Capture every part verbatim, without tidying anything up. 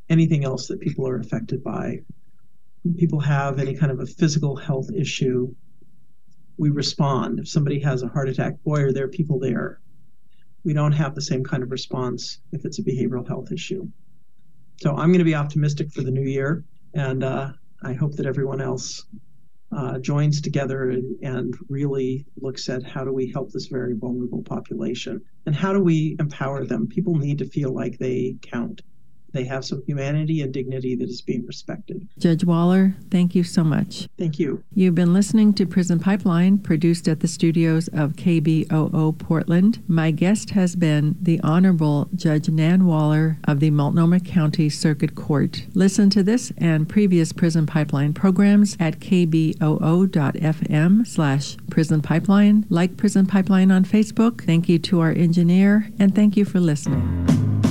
anything else that people are affected by. People have any kind of a physical health issue, we respond. If somebody has a heart attack, boy, are there people there. We don't have the same kind of response if it's a behavioral health issue. So I'm going to be optimistic for the new year, and uh, I hope that everyone else uh, joins together and, and really looks at how do we help this very vulnerable population, and how do we empower them. People need to feel like they count. They have some humanity and dignity that is being respected. Judge Waller, thank you so much. Thank you. You've been listening to Prison Pipeline, produced at the studios of K B O O Portland. My guest has been the Honorable Judge Nan Waller of the Multnomah County Circuit Court. Listen to this and previous Prison Pipeline programs at kboo.fm slash Prison Pipeline. Like Prison Pipeline on Facebook. Thank you to our engineer, and thank you for listening.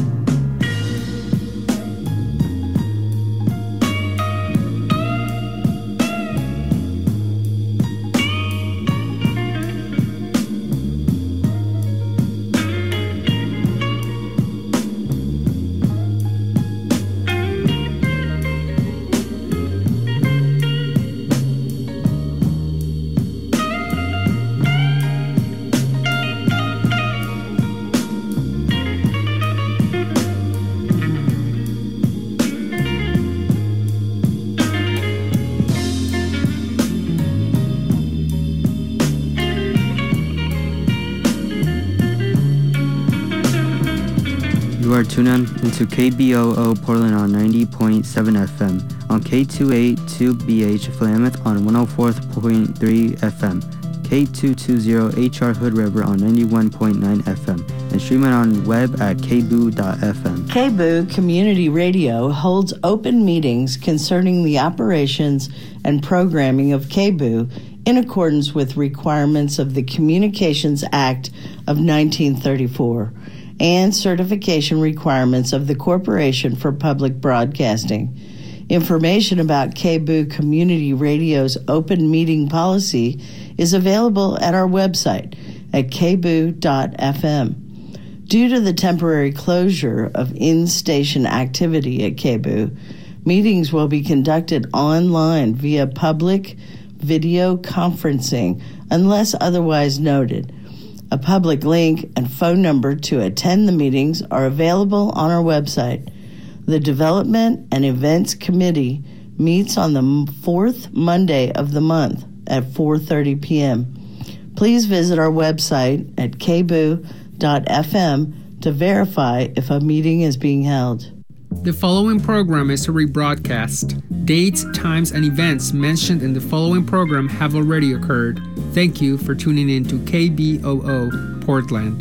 You are tuned in into K B O O Portland on ninety point seven F M, on K two eighty-two B H Philamuth on one oh four point three F M, K two twenty H R Hood River on ninety-one point nine F M, and streaming on web at k b o o dot f m. K B O O Community Radio holds open meetings concerning the operations and programming of K B O O in accordance with requirements of the Communications Act of nineteen thirty-four and certification requirements of the Corporation for Public Broadcasting. Information about K B O O Community Radio's open meeting policy is available at our website at k b o o dot f m. Due to the temporary closure of in-station activity at K B O O, meetings will be conducted online via public video conferencing unless otherwise noted. A public link and phone number to attend the meetings are available on our website. The Development and Events Committee meets on the fourth Monday of the month at four thirty p.m. Please visit our website at k b o o dot f m to verify if a meeting is being held. The following program is a rebroadcast. Dates, times, and events mentioned in the following program have already occurred. Thank you for tuning in to K B O O Portland.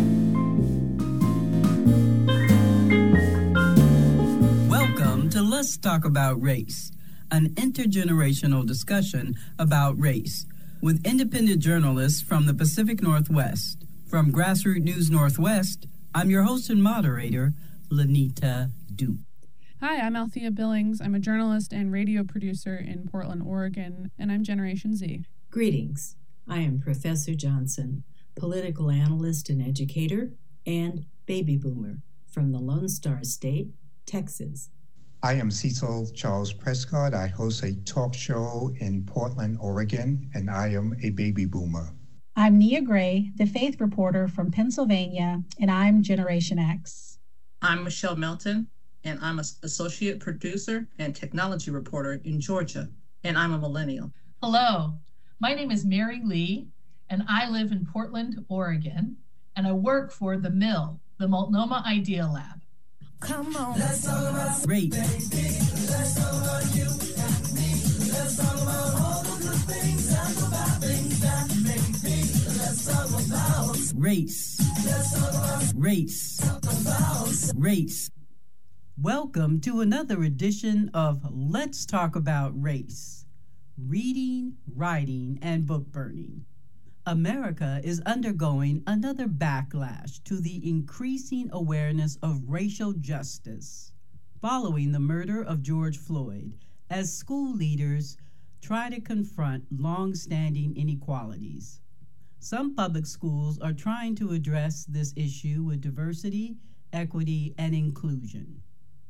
Welcome to Let's Talk About Race, an intergenerational discussion about race, with independent journalists from the Pacific Northwest. From Grassroots News Northwest, I'm your host and moderator, Lanita Duke. Hi, I'm Althea Billings. I'm a journalist and radio producer in Portland, Oregon, and I'm Generation Z. Greetings. I am Professor Johnson, political analyst and educator, and baby boomer from the Lone Star State, Texas. I am Cecil Charles Prescott. I host a talk show in Portland, Oregon, and I am a baby boomer. I'm Nia Gray, the faith reporter from Pennsylvania, and I'm Generation X. I'm Michelle Melton, and I'm an associate producer and technology reporter in Georgia, and I'm a millennial. Hello, my name is Mary Lee, and I live in Portland, Oregon, and I work for The Mill, the Multnomah Idea Lab. Come on, let's talk about race. Let's talk about you and me. Let's talk about all the good things and the bad things that make me. Let's talk about race. Let's talk about race. Talk about race. Welcome to another edition of Let's Talk About Race. Reading, writing, and book burning. America is undergoing another backlash to the increasing awareness of racial justice following the murder of George Floyd, as school leaders try to confront long-standing inequalities. Some public schools are trying to address this issue with diversity, equity, and inclusion.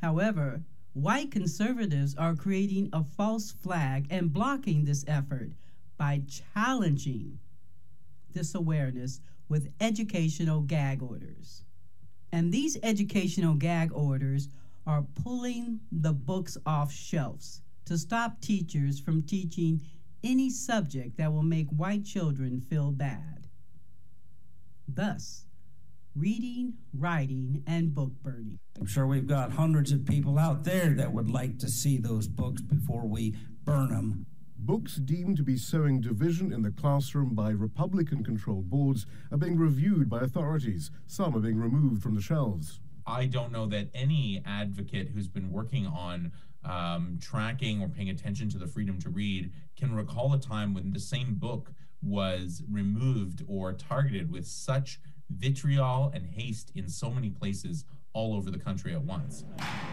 However, white conservatives are creating a false flag and blocking this effort by challenging this awareness with educational gag orders. And these educational gag orders are pulling the books off shelves to stop teachers from teaching any subject that will make white children feel bad. Thus, reading, writing, and book burning. I'm sure we've got hundreds of people out there that would like to see those books before we burn them. Books deemed to be sowing division in the classroom by Republican-controlled boards are being reviewed by authorities. Some are being removed from the shelves. I don't know that any advocate who's been working on um, tracking or paying attention to the freedom to read can recall a time when the same book was removed or targeted with such vitriol and haste in so many places all over the country at once.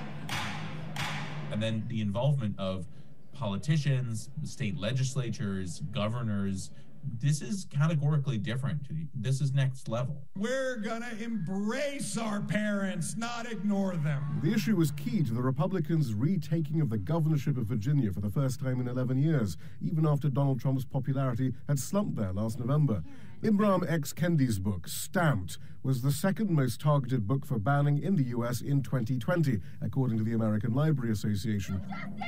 And then the involvement of politicians, state legislatures, governors. This is categorically different. This is next level. We're gonna embrace our parents, not ignore them. The issue was key to the Republicans' retaking of the governorship of Virginia for the first time in eleven years, even after Donald Trump's popularity had slumped there last November. Ibram X. Kendi's book, Stamped, was the second most targeted book for banning in the U S in twenty twenty, according to the American Library Association.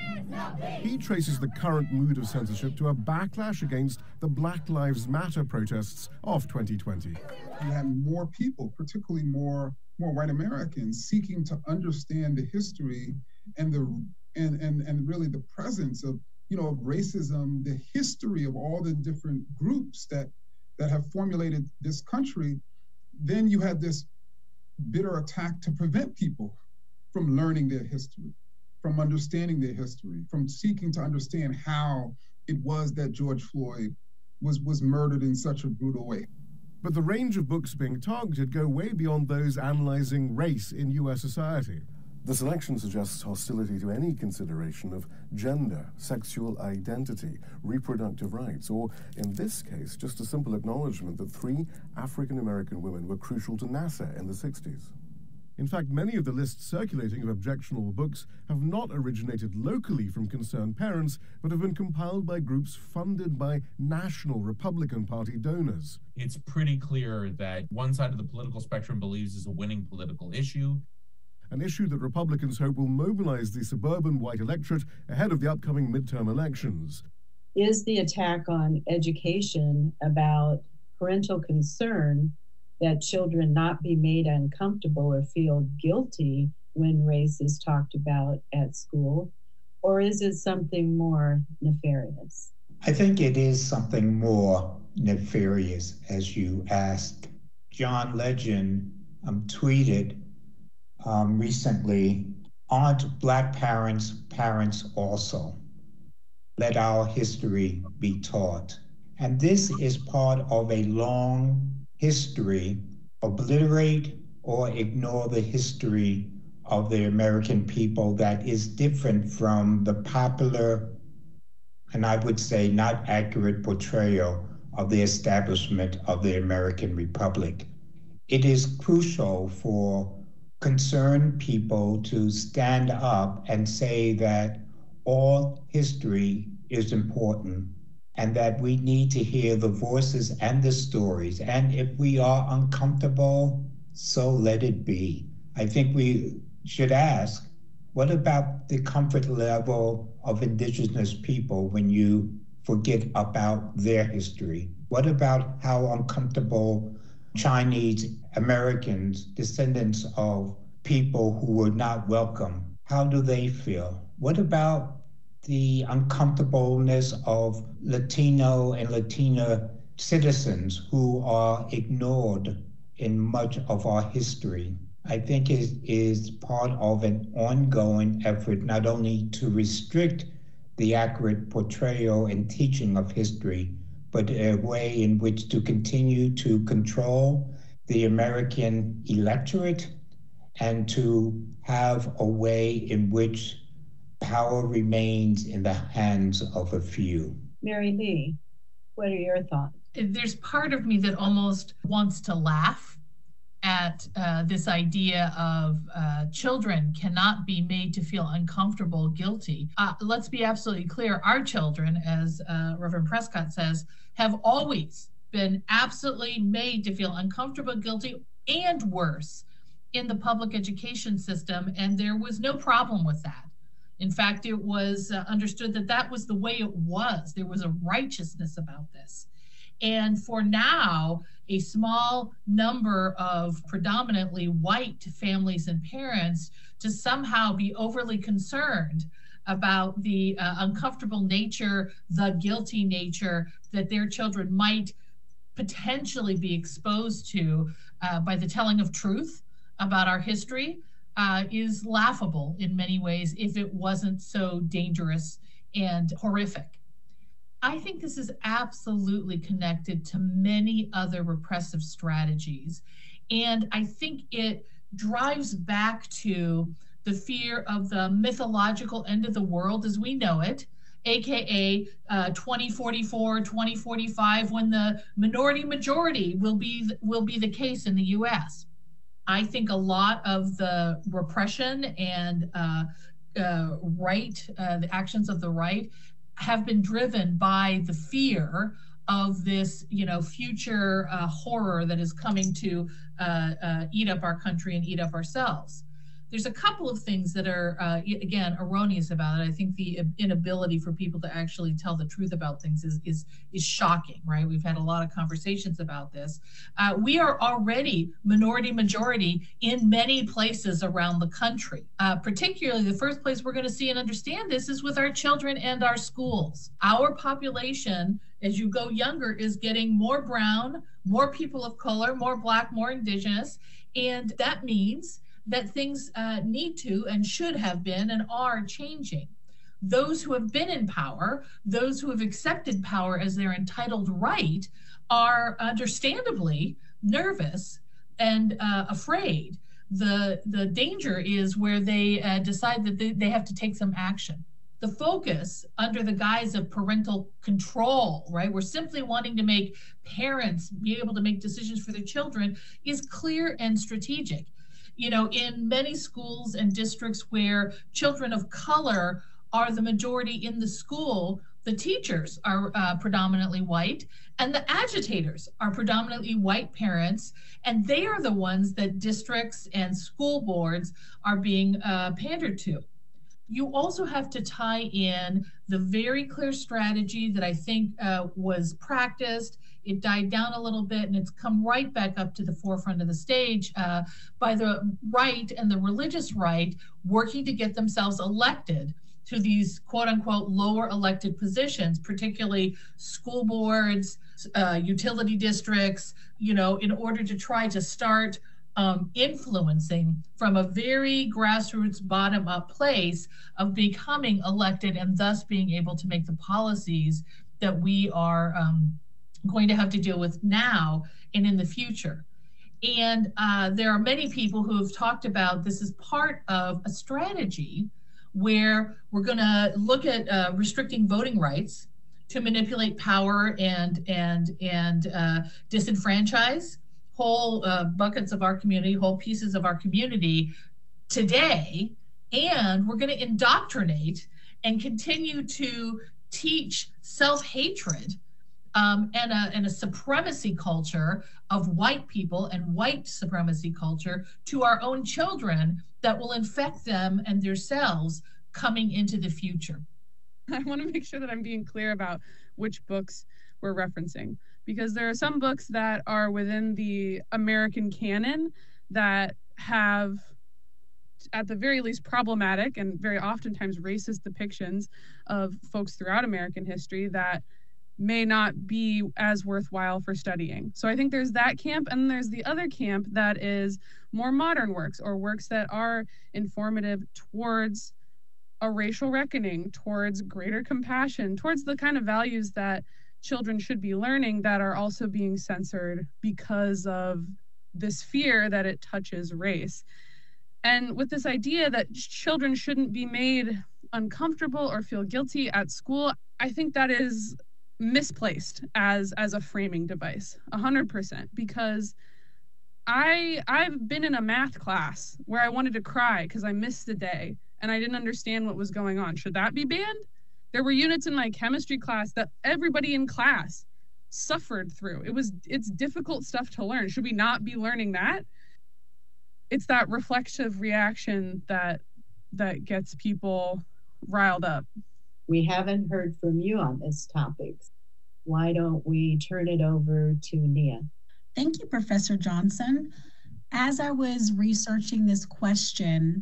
He traces the current mood of censorship to a backlash against the Black Lives Matter protests of twenty twenty. You had more people, particularly more more white Americans, seeking to understand the history and the and and and really the presence of you know of racism, the history of all the different groups that that have formulated this country. Then you had this bitter attack to prevent people from learning their history, from understanding their history, from seeking to understand how it was that George Floyd was, was murdered in such a brutal way. But the range of books being targeted go way beyond those analyzing race in U S society. The selection suggests hostility to any consideration of gender, sexual identity, reproductive rights, or, in this case, just a simple acknowledgement that three African-American women were crucial to NASA in the sixties. In fact, many of the lists circulating of objectionable books have not originated locally from concerned parents, but have been compiled by groups funded by national Republican Party donors. It's pretty clear that one side of the political spectrum believes is a winning political issue. An issue that Republicans hope will mobilize the suburban white electorate ahead of the upcoming midterm elections. Is the attack on education about parental concern that children not be made uncomfortable or feel guilty when race is talked about at school? Or is it something more nefarious? I think it is something more nefarious, as you asked. John Legend um, tweeted Um, recently, aren't Black parents parents also? Let our history be taught. And this is part of a long history. Obliterate or ignore the history of the American people that is different from the popular, and I would say not accurate portrayal of the establishment of the American Republic. It is crucial for concerned people to stand up and say that all history is important and that we need to hear the voices and the stories. And if we are uncomfortable, so let it be. I think we should ask, what about the comfort level of indigenous people when you forget about their history? What about how uncomfortable Chinese Americans, descendants of people who were not welcome, how do they feel? What about the uncomfortableness of Latino and Latina citizens who are ignored in much of our history? I think it is part of an ongoing effort not only to restrict the accurate portrayal and teaching of history, but a way in which to continue to control the American electorate and to have a way in which power remains in the hands of a few. Mary Lee, what are your thoughts? There's part of me that almost wants to laugh at uh, this idea of uh, children cannot be made to feel uncomfortable, guilty. Uh, let's be absolutely clear. Our children, as uh, Reverend Prescott says, have always been absolutely made to feel uncomfortable, guilty, and worse in the public education system, and there was no problem with that. In fact, it was uh, understood that that was the way it was. There was a righteousness about this. And for now, a small number of predominantly white families and parents to somehow be overly concerned about the uh, uncomfortable nature, the guilty nature that their children might potentially be exposed to uh, by the telling of truth about our history uh, is laughable in many ways if it wasn't so dangerous and horrific. I think this is absolutely connected to many other repressive strategies. And I think it drives back to the fear of the mythological end of the world as we know it, A K A uh, twenty forty-four, twenty forty-five, when the minority majority will be, will be the case in the U S. I think a lot of the repression and uh, uh, right, uh, the actions of the right have been driven by the fear of this, you know, future uh, horror that is coming to uh, uh, eat up our country and eat up ourselves. There's a couple of things that are, uh, again, erroneous about it. I think the inability for people to actually tell the truth about things is is is shocking, right? We've had a lot of conversations about this. Uh, we are already minority majority in many places around the country. Uh, particularly, the first place we're going to see and understand this is with our children and our schools. Our population, as you go younger, is getting more brown, more people of color, more Black, more Indigenous, and that means that things uh, need to and should have been and are changing. Those who have been in power, those who have accepted power as their entitled right, are understandably nervous and uh, afraid. The, the danger is where they uh, decide that they, they have to take some action. The focus under the guise of parental control, right? We're simply wanting to make parents be able to make decisions for their children is clear and strategic. You know, in many schools and districts where children of color are the majority in the school, the teachers are uh, predominantly white and the agitators are predominantly white parents, and they are the ones that districts and school boards are being uh, pandered to. You also have to tie in the very clear strategy that I think uh, was practiced. It died down a little bit and it's come right back up to the forefront of the stage uh, by the right and the religious right working to get themselves elected to these quote unquote lower elected positions, particularly school boards, uh, utility districts, you know, in order to try to start Um, influencing from a very grassroots bottom-up place of becoming elected and thus being able to make the policies that we are um, going to have to deal with now and in the future. And uh, there are many people who have talked about this as part of a strategy where we're going to look at uh, restricting voting rights to manipulate power and and and uh, disenfranchise whole uh, buckets of our community, whole pieces of our community today, and we're going to indoctrinate and continue to teach self-hatred um, and, a, and a supremacy culture of white people and white supremacy culture to our own children that will infect them and themselves coming into the future. I want to make sure that I'm being clear about which books we're referencing, because there are some books that are within the American canon that have, at the very least, problematic and very oftentimes racist depictions of folks throughout American history that may not be as worthwhile for studying. So I think there's that camp, and there's the other camp that is more modern works, or works that are informative towards a racial reckoning, towards greater compassion, towards the kind of values that children should be learning that are also being censored because of this fear that it touches race. And with this idea that children shouldn't be made uncomfortable or feel guilty at school, I think that is misplaced as, as a framing device, one hundred percent, because I I've been in a math class where I wanted to cry because I missed the day and I didn't understand what was going on. Should that be banned? There were units in my chemistry class that everybody in class suffered through. It was it's difficult stuff to learn. Should we not be learning that? It's that reflexive reaction that that gets people riled up. We haven't heard from you on this topic. Why don't we turn it over to Nia? Thank you, Professor Johnson. As I was researching this question,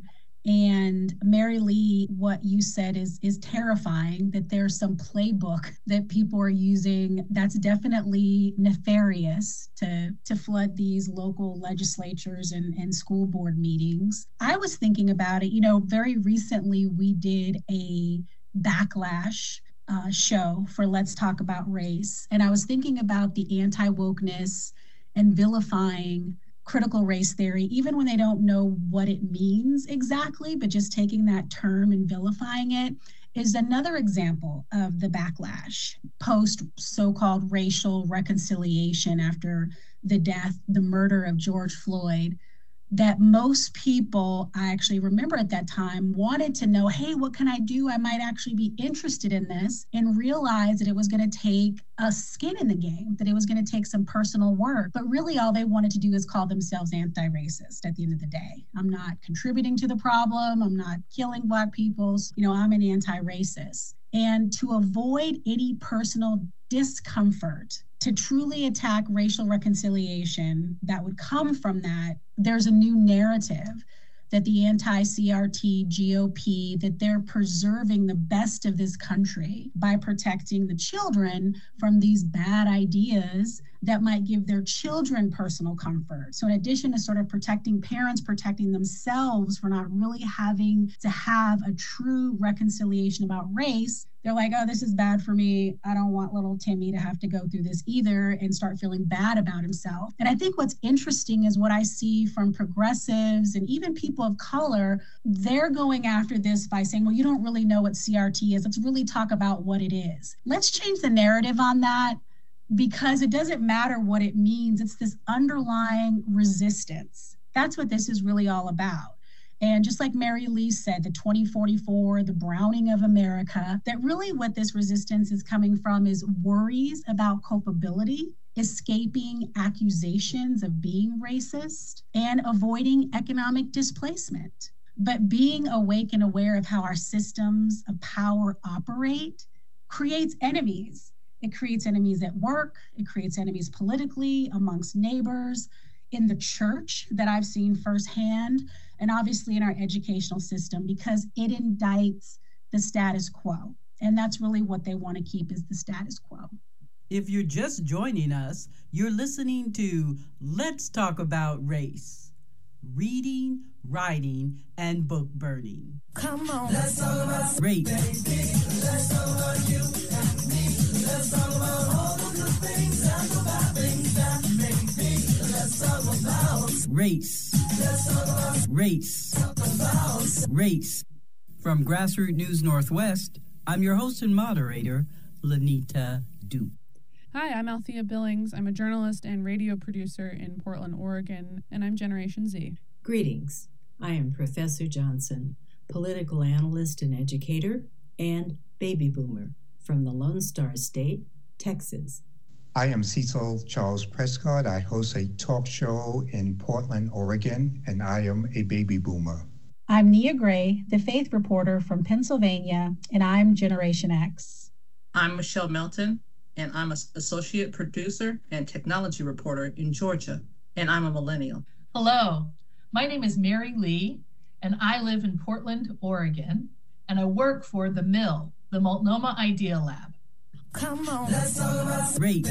and Mary Lee, what you said is, is terrifying, that there's some playbook that people are using that's definitely nefarious to, to flood these local legislatures and, and school board meetings. I was thinking about it, you know, very recently we did a backlash uh, show for Let's Talk About Race. And I was thinking about the anti-wokeness and vilifying critical race theory, even when they don't know what it means exactly, but just taking that term and vilifying it is another example of the backlash post so-called racial reconciliation after the death, the murder of George Floyd, that most people, I actually remember at that time, wanted to know, hey, what can I do? I might actually be interested in this, and realize that it was going to take a skin in the game, that it was going to take some personal work. But really all they wanted to do is call themselves anti-racist at the end of the day. I'm not contributing to the problem. I'm not killing Black people. You know, I'm an anti-racist. And to avoid any personal discomfort, to truly attack racial reconciliation that would come from that, there's a new narrative that the anti-C R T G O P, that they're preserving the best of this country by protecting the children from these bad ideas that might give their children personal comfort. So in addition to sort of protecting parents, protecting themselves for not really having to have a true reconciliation about race, they're like, oh, this is bad for me. I don't want little Timmy to have to go through this either, and start feeling bad about himself. And I think what's interesting is what I see from progressives and even people of color, they're going after this by saying, well, you don't really know what C R T is. Let's really talk about what it is. Let's change the narrative on that, because it doesn't matter what it means. It's this underlying resistance. That's what this is really all about. And just like Mary Lee said, the twenty forty-four, the browning of America, that really what this resistance is coming from is worries about culpability, escaping accusations of being racist, and avoiding economic displacement. But being awake and aware of how our systems of power operate creates enemies. It creates enemies at work. It creates enemies politically, amongst neighbors, in the church that I've seen firsthand, and obviously in our educational system, because it indicts the status quo. And that's really what they want to keep, is the status quo. If you're just joining us, you're listening to Let's Talk About Race, reading, writing, and book burning. Come on, let's talk about race. Let's talk about you and me. Let's talk about all the good things and the bad things that make me. Let's talk about race. Let's talk about race. Talk about race. From Grassroots News Northwest, I'm your host and moderator, Lanita Duke. Hi, I'm Althea Billings. I'm a journalist and radio producer in Portland, Oregon, and I'm Generation Z. Greetings. I am Professor Johnson, political analyst and educator, and baby boomer from the Lone Star State, Texas. I am Cecil Charles Prescott. I host a talk show in Portland, Oregon, and I am a baby boomer. I'm Nia Gray, the faith reporter from Pennsylvania, and I'm Generation X. I'm Michelle Melton, and I'm an associate producer and technology reporter in Georgia, and I'm a millennial. Hello, my name is Mary Lee, and I live in Portland, Oregon, and I work for The Mill, the Multnomah Idea Lab. Come on, let's talk about race.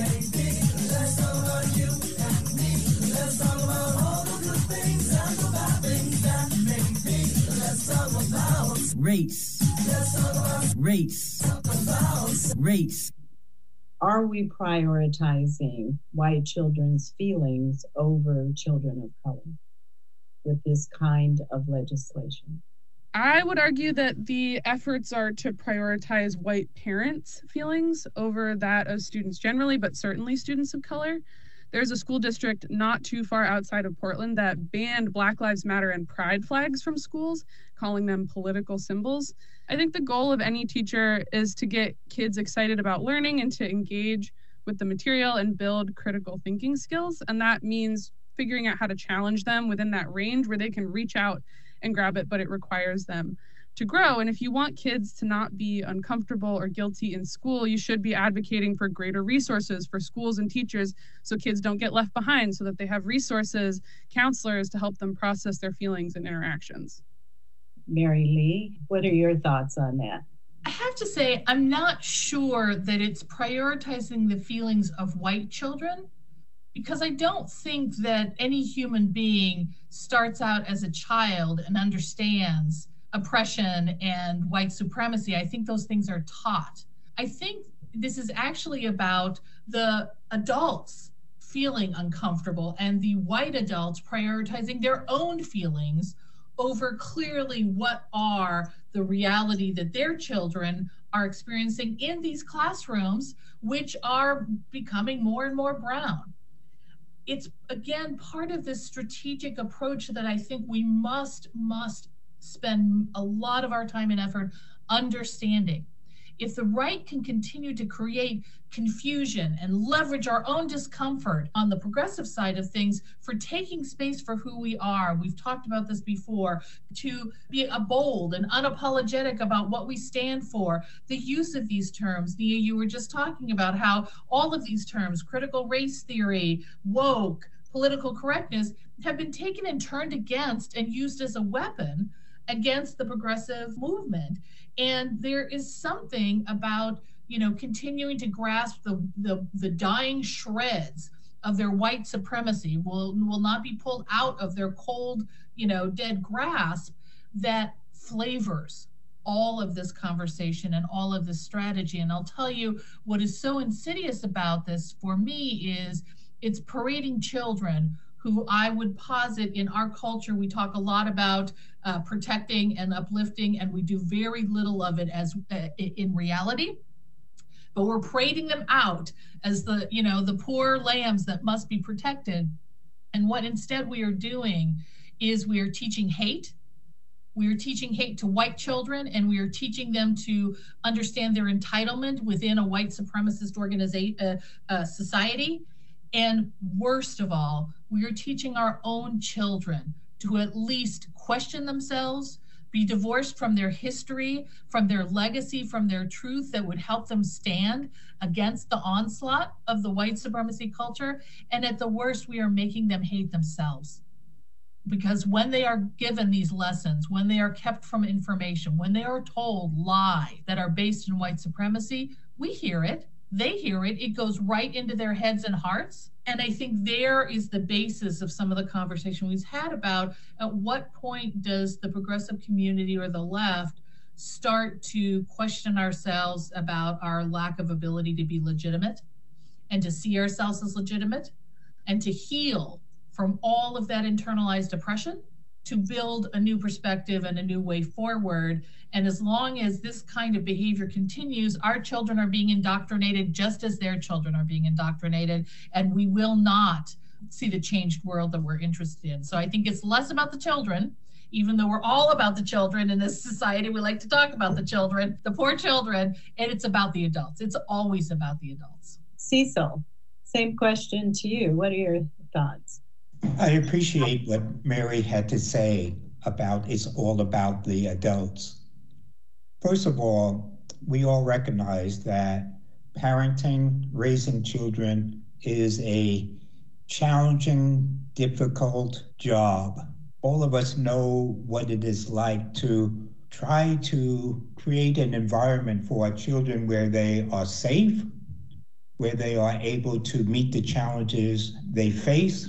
Let's talk about you and me. Let's talk about all the good things and the bad things that make me. Let's talk about race. Let's talk about race. Talk about race. Are we prioritizing white children's feelings over children of color with this kind of legislation? I would argue that the efforts are to prioritize white parents' feelings over that of students generally, but certainly students of color. There's a school district not too far outside of Portland that banned Black Lives Matter and pride flags from schools, calling them political symbols. I think the goal of any teacher is to get kids excited about learning and to engage with the material and build critical thinking skills. And that means figuring out how to challenge them within that range where they can reach out and grab it, but it requires them to grow. And if you want kids to not be uncomfortable or guilty in school, you should be advocating for greater resources for schools and teachers so kids don't get left behind, so that they have resources, counselors to help them process their feelings and interactions. Mary Lee, what are your thoughts on that? I have to say, I'm not sure that it's prioritizing the feelings of white children, because I don't think that any human being starts out as a child and understands oppression and white supremacy. I think those things are taught. I think this is actually about the adults feeling uncomfortable and the white adults prioritizing their own feelings over clearly what are the reality that their children are experiencing in these classrooms, which are becoming more and more brown. It's, again, part of this strategic approach that I think we must, must spend a lot of our time and effort understanding. If the right can continue to create confusion and leverage our own discomfort on the progressive side of things for taking space for who we are, we've talked about this before, to be a bold and unapologetic about what we stand for, the use of these terms. Nia, you were just talking about how all of these terms, critical race theory, woke, political correctness, have been taken and turned against and used as a weapon against the progressive movement. And there is something about, you know, continuing to grasp the, the, the dying shreds of their white supremacy, will, will not be pulled out of their cold, you know, dead grasp, that flavors all of this conversation and all of this strategy. And I'll tell you what is so insidious about this for me is it's parading children who I would posit in our culture, we talk a lot about uh, protecting and uplifting, and we do very little of it as uh, in reality. But we're parading them out as the, you know, the poor lambs that must be protected. And what instead we are doing is we are teaching hate. We are teaching hate to white children, and we are teaching them to understand their entitlement within a white supremacist organization, uh, uh, society. And worst of all, we are teaching our own children to at least question themselves, be divorced from their history, from their legacy, from their truth that would help them stand against the onslaught of the white supremacy culture. And at the worst, we are making them hate themselves. Because when they are given these lessons, when they are kept from information, when they are told lies that are based in white supremacy, we hear it. They hear it, it goes right into their heads and hearts. And I think there is the basis of some of the conversation we've had about at what point does the progressive community or the left start to question ourselves about our lack of ability to be legitimate and to see ourselves as legitimate and to heal from all of that internalized oppression, to build a new perspective and a new way forward. And as long as this kind of behavior continues, our children are being indoctrinated just as their children are being indoctrinated, and we will not see the changed world that we're interested in. So I think it's less about the children, even though we're all about the children in this society. We like to talk about the children, the poor children, and it's about the adults. It's always about the adults. Cecil, same question to you. What are your thoughts? I appreciate what Mary had to say about it's all about the adults. First of all, we all recognize that parenting, raising children is a challenging, difficult job. All of us know what it is like to try to create an environment for our children where they are safe, where they are able to meet the challenges they face.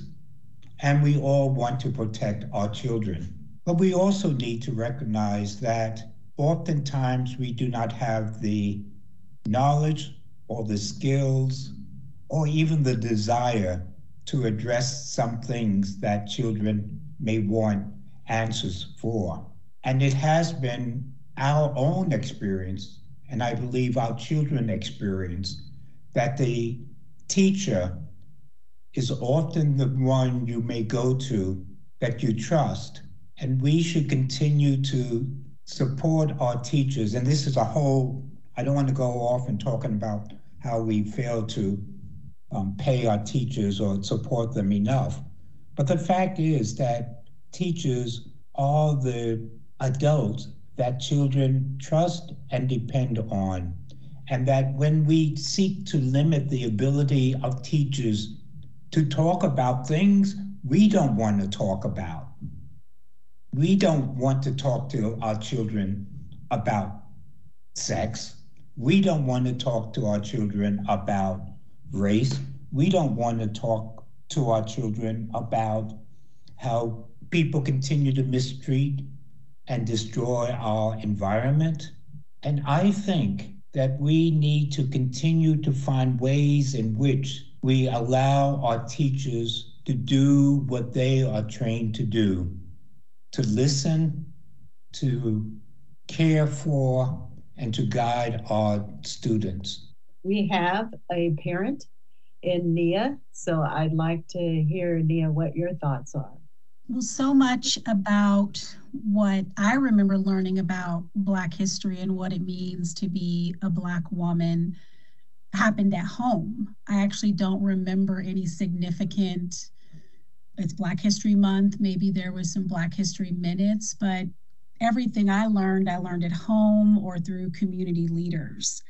And we all want to protect our children. But we also need to recognize that oftentimes we do not have the knowledge or the skills or even the desire to address some things that children may want answers for. And it has been our own experience, and I believe our children's experience, that the teacher is often the one you may go to that you trust. And we should continue to support our teachers. And this is a whole, I don't want to go off and talking about how we fail to um, pay our teachers or support them enough. But the fact is that teachers are the adults that children trust and depend on. And that when we seek to limit the ability of teachers to talk about things we don't want to talk about, we don't want to talk to our children about sex. We don't want to talk to our children about race. We don't want to talk to our children about how people continue to mistreat and destroy our environment. And I think that we need to continue to find ways in which we allow our teachers to do what they are trained to do, to listen, to care for, and to guide our students. We have a parent in Nia, so I'd like to hear, Nia, what your thoughts are. Well, so much about what I remember learning about Black history and what it means to be a Black woman happened at home. I actually don't remember any significant, it's Black History Month, maybe there was some Black History minutes, but everything I learned, I learned at home or through community leaders.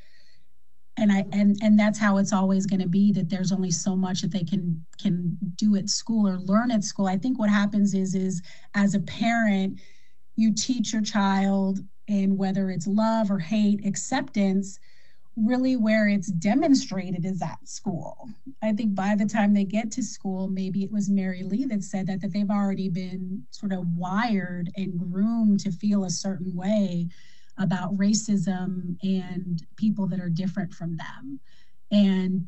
And I and and that's how it's always going to be, that there's only so much that they can can do at school or learn at school. I think what happens is is as a parent, you teach your child, and whether it's love or hate, acceptance, really where it's demonstrated is at school. I think by the time they get to school, maybe it was Mary Lee that said that, that they've already been sort of wired and groomed to feel a certain way about racism and people that are different from them. And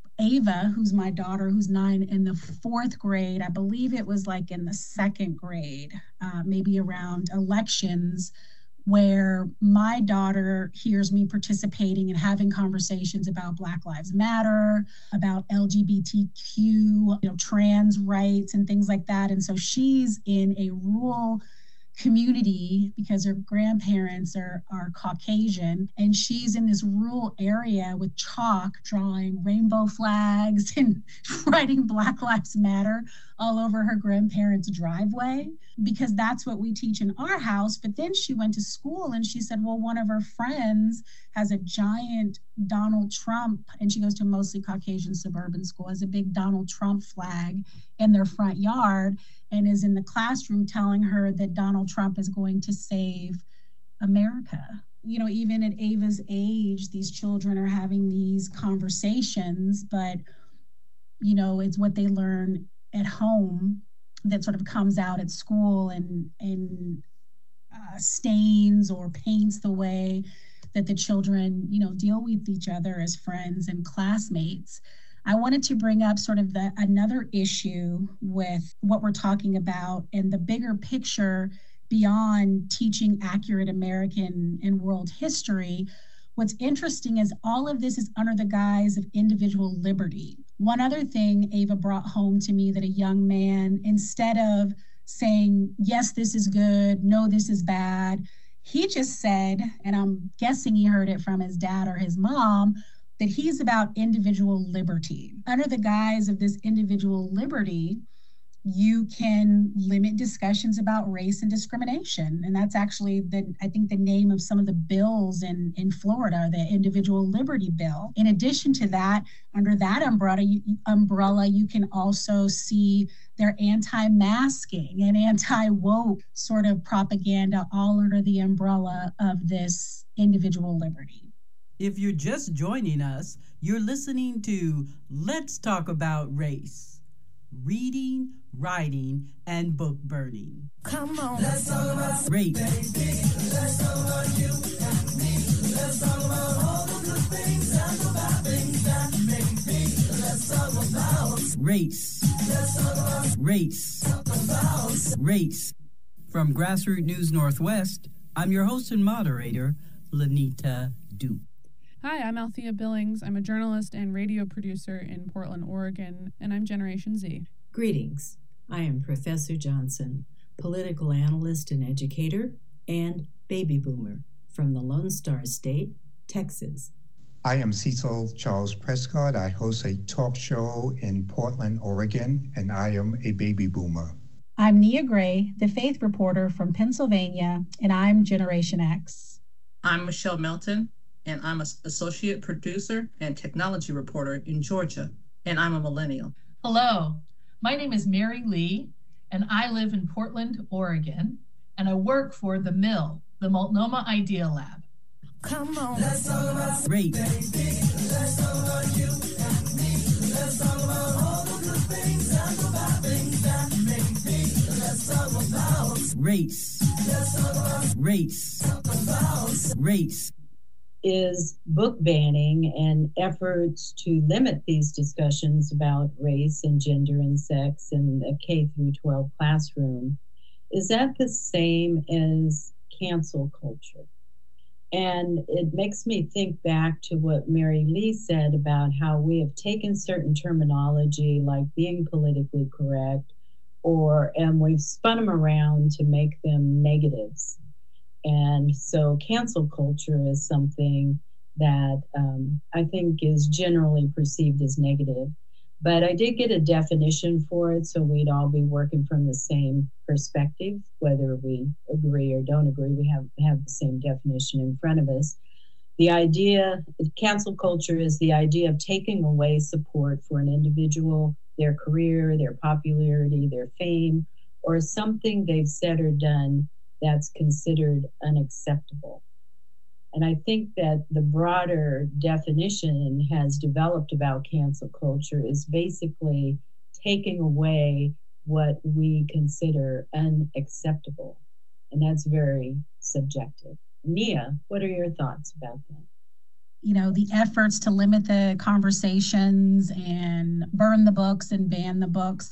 Ava, who's my daughter, who's nine, in the fourth grade, I believe it was like in the second grade, uh, maybe around elections, where my daughter hears me participating and having conversations about Black Lives Matter, about L G B T Q, you know, trans rights and things like that. And so she's in a rural community because her grandparents are, are Caucasian, and she's in this rural area with chalk drawing rainbow flags and writing Black Lives Matter all over her grandparents' driveway, because that's what we teach in our house. But then she went to school and she said, well, one of her friends has a giant Donald Trump, and she goes to a mostly Caucasian suburban school, has a big Donald Trump flag in their front yard, and is in the classroom telling her that Donald Trump is going to save America. You know, even at Ava's age, these children are having these conversations, but, you know, it's what they learn at home that sort of comes out at school and, and uh, stains or paints the way that the children, you know, deal with each other as friends and classmates. I wanted to bring up sort of the another issue with what we're talking about and the bigger picture beyond teaching accurate American and world history. What's interesting is all of this is under the guise of individual liberty. One other thing Ava brought home to me, that a young man, instead of saying, yes, this is good, no, this is bad, he just said, and I'm guessing he heard it from his dad or his mom, that he's about individual liberty. Under the guise of this individual liberty, you can limit discussions about race and discrimination. And that's actually, the, I think, the name of some of the bills in, in Florida, the Individual Liberty Bill. In addition to that, under that umbrella, you, umbrella, you can also see their anti-masking and anti-woke sort of propaganda all under the umbrella of this individual liberty. If you're just joining us, you're listening to Let's Talk About Race, reading, writing, and book burning. Come on, let's talk about race. Baby. Let's talk about you and me. Let's talk about all the good things and the bad things that make me. Let's talk about race. Let's talk about race. Talk about race. From Grassroots News Northwest, I'm your host and moderator, Lanita Duke. Hi, I'm Althea Billings. I'm a journalist and radio producer in Portland, Oregon, and I'm Generation Z. Greetings. I am Professor Johnson, political analyst and educator, and baby boomer from the Lone Star State, Texas. I am Cecil Charles Prescott. I host a talk show in Portland, Oregon, and I am a baby boomer. I'm Nia Gray, the faith reporter from Pennsylvania, and I'm Generation X. I'm Michelle Melton, and I'm an associate producer and technology reporter in Georgia, and I'm a millennial. Hello, my name is Mary Lee, and I live in Portland, Oregon, and I work for The Mill, the Multnomah Idea Lab. Come on, let's talk about race. Let's talk about you and me. Let's talk about all the good things and the bad things that make me. Let's talk about race. Let's talk about race. Talk about race. Is book banning and efforts to limit these discussions about race and gender and sex in the K through twelve classroom, is that the same as cancel culture? And it makes me think back to what Mary Lee said about how we have taken certain terminology like being politically correct, or and we've spun them around to make them negatives. And so cancel culture is something that um, I think is generally perceived as negative. But I did get a definition for it, so we'd all be working from the same perspective, whether we agree or don't agree. We have, have the same definition in front of us. The idea, cancel culture is the idea of taking away support for an individual, their career, their popularity, their fame, or something they've said or done that's considered unacceptable. And I think that the broader definition has developed about cancel culture is basically taking away what we consider unacceptable. And that's very subjective. Nia, what are your thoughts about that? You know, the efforts to limit the conversations and burn the books and ban the books,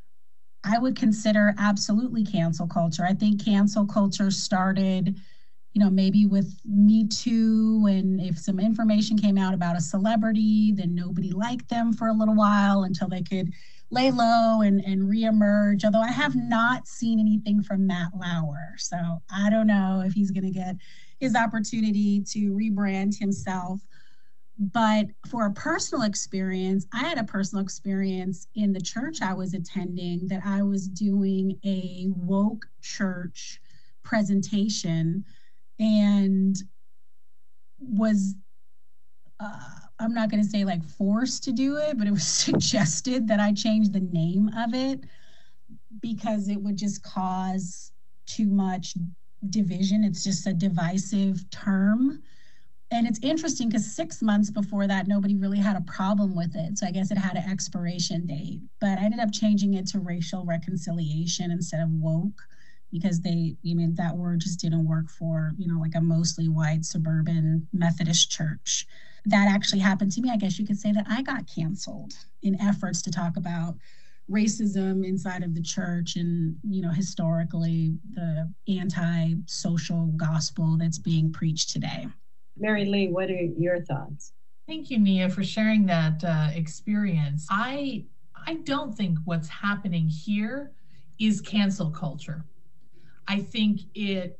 I would consider absolutely cancel culture. I think cancel culture started, you know, maybe with Me Too, and if some information came out about a celebrity, then nobody liked them for a little while until they could lay low and, and reemerge. Although I have not seen anything from Matt Lauer. So I don't know if he's going to get his opportunity to rebrand himself. But for a personal experience, I had a personal experience in the church I was attending that I was doing a woke church presentation and was, uh, I'm not going to say like forced to do it, but it was suggested that I change the name of it because it would just cause too much division. It's just a divisive term. And it's interesting because six months before that, nobody really had a problem with it. So I guess it had an expiration date. But I ended up changing it to racial reconciliation instead of woke, because they, you mean, that word just didn't work for, you know, like a mostly white suburban Methodist church. That actually happened to me. I guess you could say that I got canceled in efforts to talk about racism inside of the church and, you know, historically the anti-social gospel that's being preached today. Mary Lee, what are your thoughts? Thank you, Nia, for sharing that uh, experience. I I don't think what's happening here is cancel culture. I think it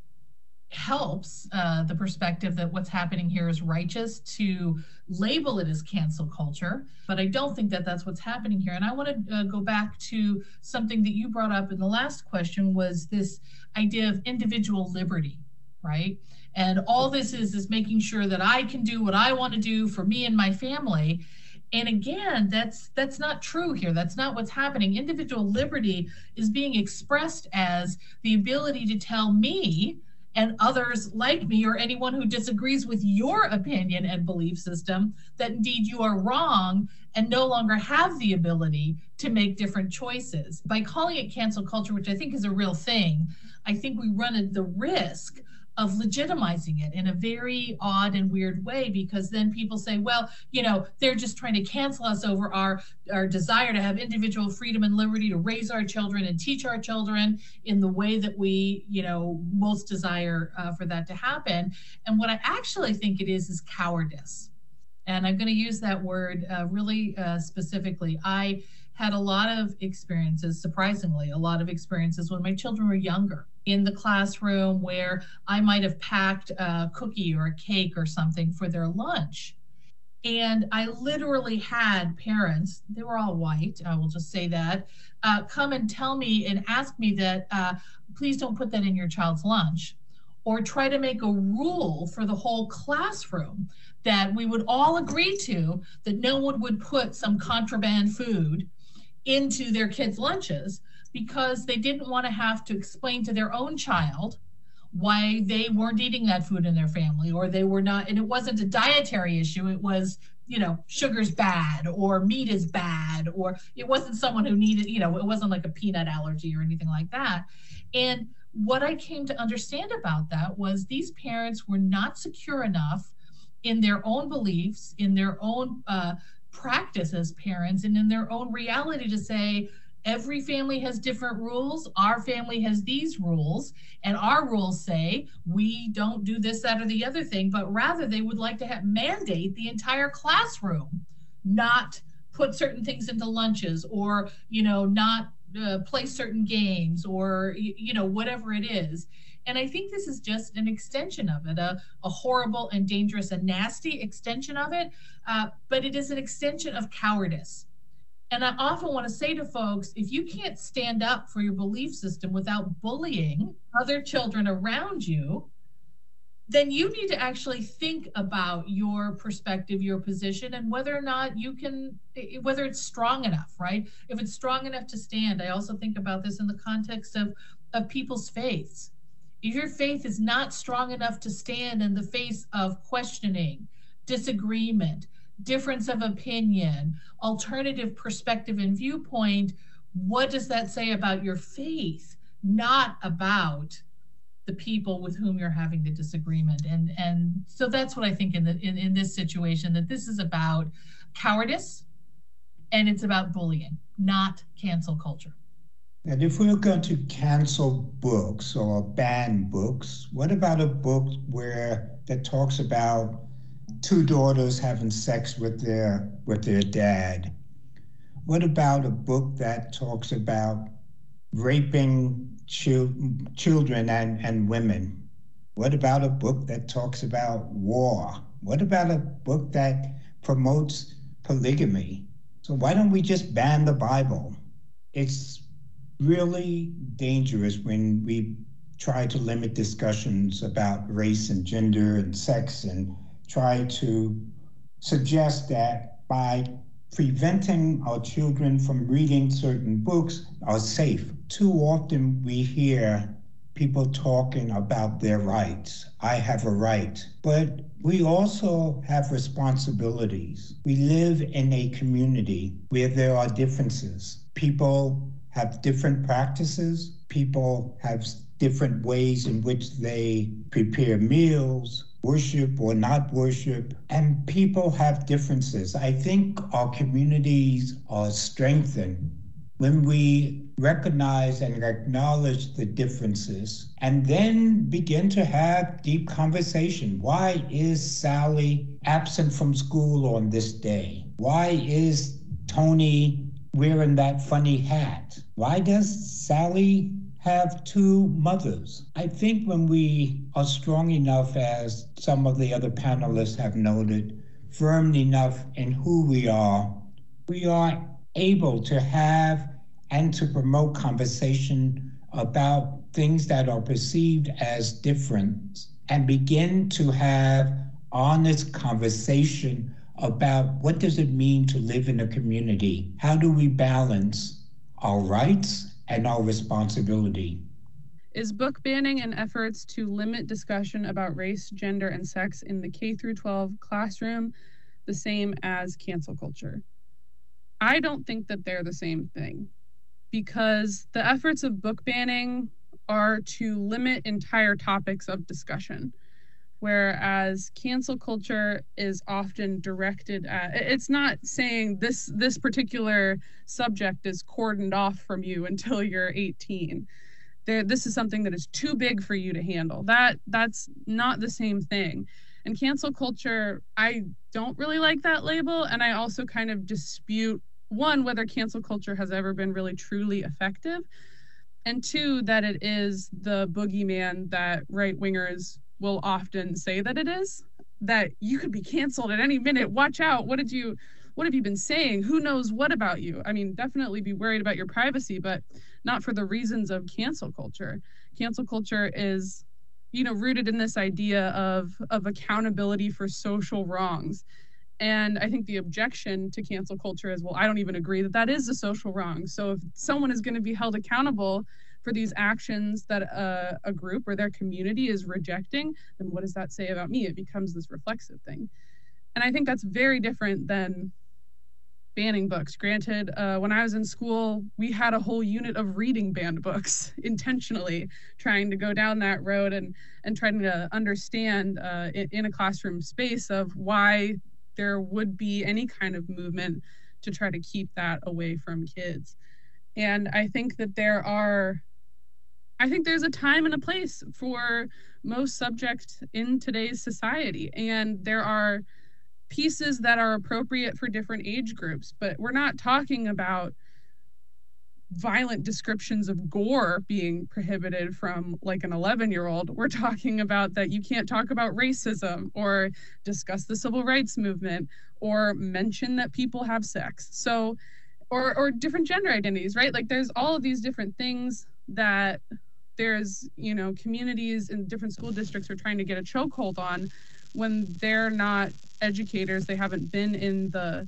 helps uh, the perspective that what's happening here is righteous to label it as cancel culture, but I don't think that that's what's happening here. And I want to uh, go back to something that you brought up in the last question, was this idea of individual liberty, right? And all this is is making sure that I can do what I want to do for me and my family. And again, that's that's not true here. That's not what's happening. Individual liberty is being expressed as the ability to tell me and others like me, or anyone who disagrees with your opinion and belief system, that indeed you are wrong and no longer have the ability to make different choices. By calling it cancel culture, which I think is a real thing, I think we run the risk of legitimizing it in a very odd and weird way, because then people say, well, you know, they're just trying to cancel us over our, our desire to have individual freedom and liberty to raise our children and teach our children in the way that we, you know, most desire uh, for that to happen. And what I actually think it is, is cowardice. And I'm going to use that word uh, really uh, specifically. I had a lot of experiences, surprisingly, a lot of experiences when my children were younger in the classroom where I might have packed a cookie or a cake or something for their lunch. And I literally had parents, they were all white, I will just say that, uh, come and tell me and ask me that, uh, please don't put that in your child's lunch, or try to make a rule for the whole classroom that we would all agree to, that no one would put some contraband food into their kids' lunches because they didn't want to have to explain to their own child why they weren't eating that food in their family, or they were not, and it wasn't a dietary issue, it was, you know, sugar's bad or meat is bad, or it wasn't someone who needed, you know, it wasn't like a peanut allergy or anything like that. And what I came to understand about that was these parents were not secure enough in their own beliefs, in their own uh, practice as parents, and in their own reality to say, every family has different rules. Our family has these rules, and our rules say we don't do this, that, or the other thing, but rather they would like to have mandate the entire classroom, not put certain things into lunches, or, you know, not uh, play certain games, or, you know, whatever it is. And I think this is just an extension of it, a, a horrible and dangerous and nasty extension of it, uh, but it is an extension of cowardice. And I often want to say to folks, if you can't stand up for your belief system without bullying other children around you, then you need to actually think about your perspective, your position, and whether or not you can, whether it's strong enough, right? If it's strong enough to stand. I also think about this in the context of, of people's faiths. If your faith is not strong enough to stand in the face of questioning, disagreement, difference of opinion, alternative perspective and viewpoint, what does that say about your faith, not about the people with whom you're having the disagreement? And and so that's what I think in the in, in this situation, that this is about cowardice and it's about bullying, not cancel culture. And if we're going to cancel books or ban books, what about a book where that talks about two daughters having sex with their with their dad? What about a book that talks about raping chil- children and, and women? What about a book that talks about war? What about a book that promotes polygamy? So why don't we just ban the Bible? It's really dangerous when we try to limit discussions about race and gender and sex and try to suggest that by preventing our children from reading certain books are safe. Too often we hear people talking about their rights. I have a right. But we also have responsibilities. We live in a community where there are differences. People have different practices. People have different ways in which they prepare meals, worship or not worship, and people have differences. I think our communities are strengthened when we recognize and acknowledge the differences and then begin to have deep conversation. Why is Sally absent from school on this day? Why is Tony wearing that funny hat? Why does Sally have two mothers? I think when we are strong enough, as some of the other panelists have noted, firm enough in who we are, we are able to have and to promote conversation about things that are perceived as different and begin to have honest conversation about what does it mean to live in a community? How do we balance our rights and our responsibility? Is book banning and efforts to limit discussion about race, gender, and sex in the K through twelve classroom the same as cancel culture? I don't think that they're the same thing, because the efforts of book banning are to limit entire topics of discussion, whereas cancel culture is often directed at, it's not saying this this particular subject is cordoned off from you until you're eighteen. There, this is something that is too big for you to handle. That that's not the same thing. And cancel culture, I don't really like that label. And I also kind of dispute, one, whether cancel culture has ever been really truly effective, and two, that it is the boogeyman that right-wingers will often say that it is, that you could be canceled at any minute. Watch out. What did you, what have you been saying? Who knows what about you? I mean, definitely be worried about your privacy, but not for the reasons of cancel culture. Cancel culture is, you know, rooted in this idea of, of accountability for social wrongs. And I think the objection to cancel culture is, well, I don't even agree that that is a social wrong. So if someone is going to be held accountable for these actions that a, a group or their community is rejecting, then what does that say about me? It becomes this reflexive thing. And I think that's very different than banning books. Granted, uh, when I was in school, we had a whole unit of reading banned books, intentionally trying to go down that road and, and trying to understand uh, in, in a classroom space of why there would be any kind of movement to try to keep that away from kids. And I think that there are, I think there's a time and a place for most subjects in today's society. And there are pieces that are appropriate for different age groups, but we're not talking about violent descriptions of gore being prohibited from like an eleven year old. We're talking about that you can't talk about racism or discuss the civil rights movement or mention that people have sex. So, or, or different gender identities, right? Like there's all of these different things that there's, you know, communities in different school districts are trying to get a chokehold on when they're not educators. They haven't been in the,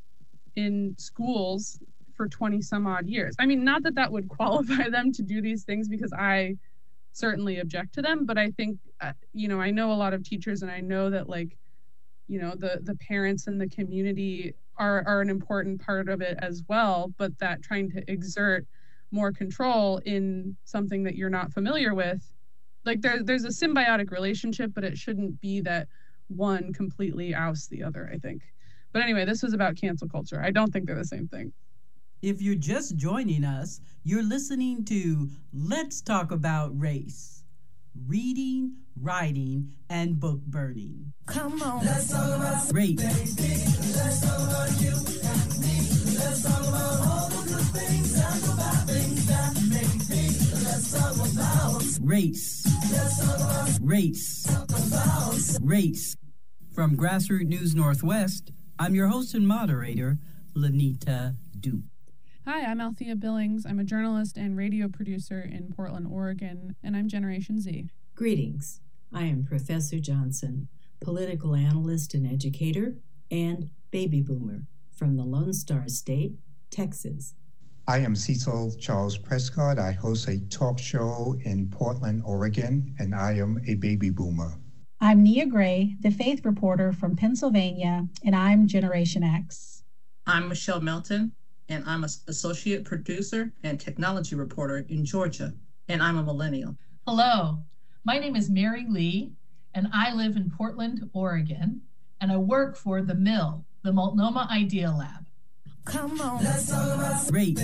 in schools for twenty some odd years. I mean, not that that would qualify them to do these things, because I certainly object to them, but I think, uh, you know, I know a lot of teachers, and I know that, like, you know, the, the parents and the community are, are an important part of it as well, but that trying to exert more control in something that you're not familiar with, like there, there's a symbiotic relationship, but it shouldn't be that one completely ousts the other, I think. But anyway, this was about cancel culture. I don't think they're the same thing. If you're just joining us, you're listening to Let's Talk About Race, reading, writing, and book burning. Come on, let's talk about race. Let's talk about you and me. Let's talk about all the good things and the bad things that make me. Let's talk about race. Let's talk about race. Talk about race. From Grassroots News Northwest, I'm your host and moderator, Lanita Duke. Hi, I'm Althea Billings. I'm a journalist and radio producer in Portland, Oregon, and I'm Generation Z. Greetings. I am Professor Johnson, political analyst and educator, and baby boomer from the Lone Star State, Texas. I am Cecil Charles Prescott. I host a talk show in Portland, Oregon, and I am a baby boomer. I'm Nia Gray, the faith reporter from Pennsylvania, and I'm Generation X. I'm Michelle Melton, and I'm an associate producer and technology reporter in Georgia, and I'm a millennial. Hello, my name is Mary Lee, and I live in Portland, Oregon, and I work for The Mill, the Multnomah Idea Lab. Come on, let's talk about race.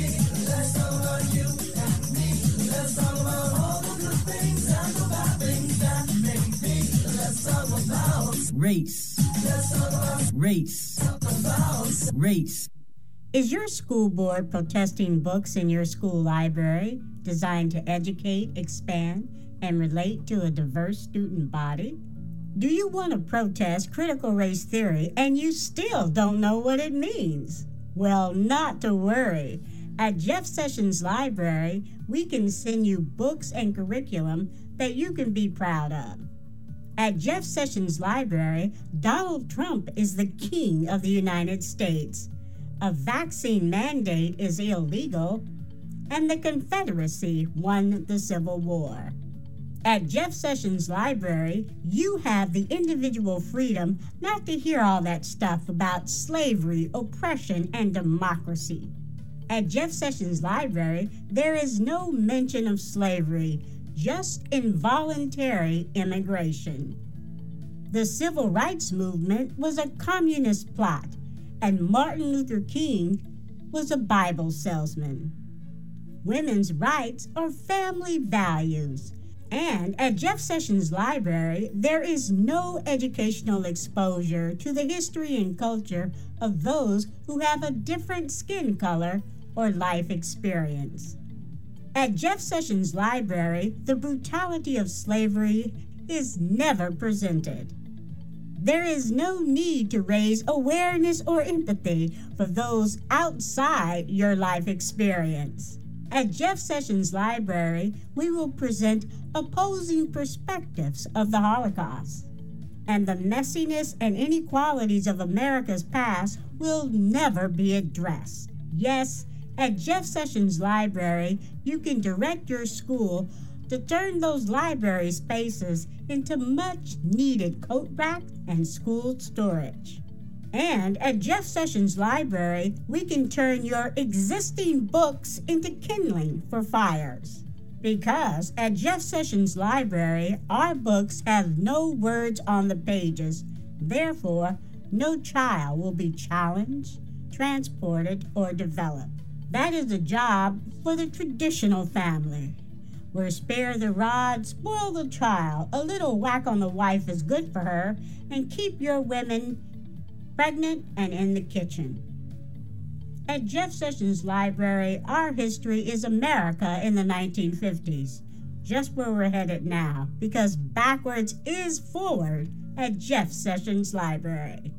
Let's talk about you and me. Let's talk about all the good things and the bad things that make me. Let's talk about race. Let's talk about race. Talk about race. Is your school board protesting books in your school library designed to educate, expand, and relate to a diverse student body? Do you want to protest critical race theory and you still don't know what it means? Well, not to worry. At Jeff Sessions Library, we can send you books and curriculum that you can be proud of. At Jeff Sessions Library, Donald Trump is the king of the United States. A vaccine mandate is illegal, and the Confederacy won the Civil War. At Jeff Sessions Library, you have the individual freedom not to hear all that stuff about slavery, oppression, and democracy. At Jeff Sessions Library, there is no mention of slavery, just involuntary immigration. The Civil Rights Movement was a communist plot, and Martin Luther King was a Bible salesman. Women's rights are family values, And at Jeff Sessions Library, there is no educational exposure to the history and culture of those who have a different skin color or life experience. At Jeff Sessions Library, the brutality of slavery is never presented. There is no need to raise awareness or empathy for those outside your life experience. At Jeff Sessions Library, we will present opposing perspectives of the Holocaust. And the messiness and inequalities of America's past will never be addressed. Yes, at Jeff Sessions Library, you can direct your school to turn those library spaces into much-needed coat racks and school storage. And at Jeff Sessions Library, we can turn your existing books into kindling for fires. Because at Jeff Sessions Library, our books have no words on the pages. Therefore, no child will be challenged, transported, or developed. That is a job for the traditional family, where spare the rod, spoil the child, a little whack on the wife is good for her, and keep your women pregnant and in the kitchen. At Jeff Sessions Library, our history is America in the nineteen fifties, just where we're headed now, because backwards is forward at Jeff Sessions Library.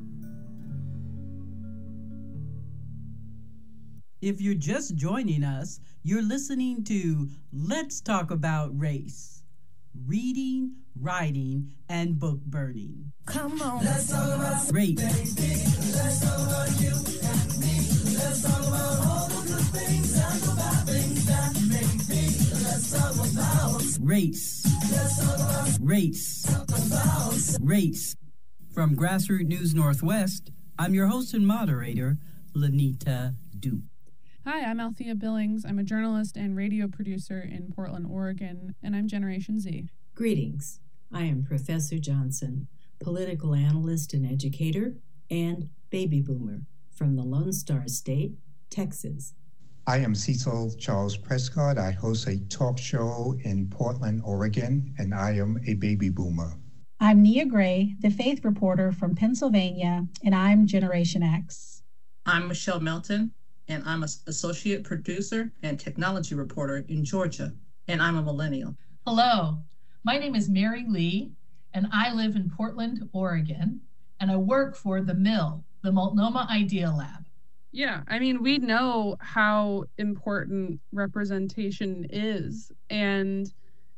If you're just joining us, you're listening to Let's Talk About Race, reading, writing, and book burning. Come on, let's talk about race. Baby. Let's talk about you and me. Let's talk about all the good things and the bad things that make me. Let's talk about race. Let's talk about race. Talk about race. From Grassroots News Northwest, I'm your host and moderator, Lanita Duke. Hi, I'm Althea Billings. I'm a journalist and radio producer in Portland, Oregon, and I'm Generation Z. Greetings. I am Professor Johnson, political analyst and educator, and baby boomer from the Lone Star State, Texas. I am Cecil Charles Prescott. I host a talk show in Portland, Oregon, and I am a baby boomer. I'm Nia Gray, the faith reporter from Pennsylvania, and I'm Generation X. I'm Michelle Melton, and I'm an associate producer and technology reporter in Georgia, and I'm a millennial. Hello, my name is Mary Lee, and I live in Portland, Oregon, and I work for The Mill, the Multnomah Idea Lab. Yeah, I mean, we know how important representation is, and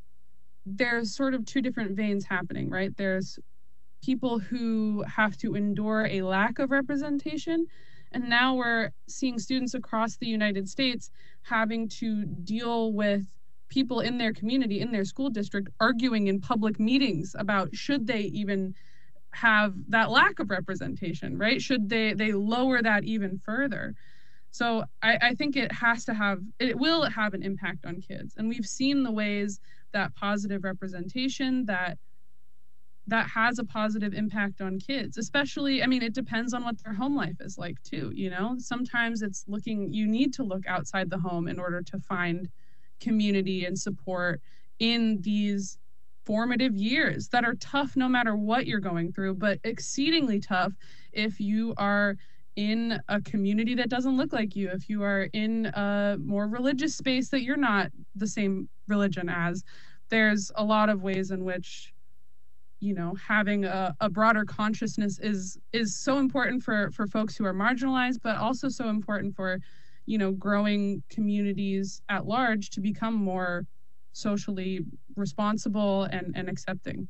there's sort of two different veins happening, right? There's people who have to endure a lack of representation, and now we're seeing students across the United States having to deal with people in their community, in their school district, arguing in public meetings about should they even have that lack of representation, right? Should they they lower that even further? So I, I think it has to have, it will have an impact on kids. And we've seen the ways that positive representation, that that has a positive impact on kids, especially, I mean, it depends on what their home life is like too, you know? Sometimes it's looking, you need to look outside the home in order to find community and support in these formative years that are tough no matter what you're going through, but exceedingly tough if you are in a community that doesn't look like you, if you are in a more religious space that you're not the same religion as. There's a lot of ways in which, you know, having a, a broader consciousness is is so important for for folks who are marginalized, but also so important for, you know, growing communities at large to become more socially responsible and, and accepting.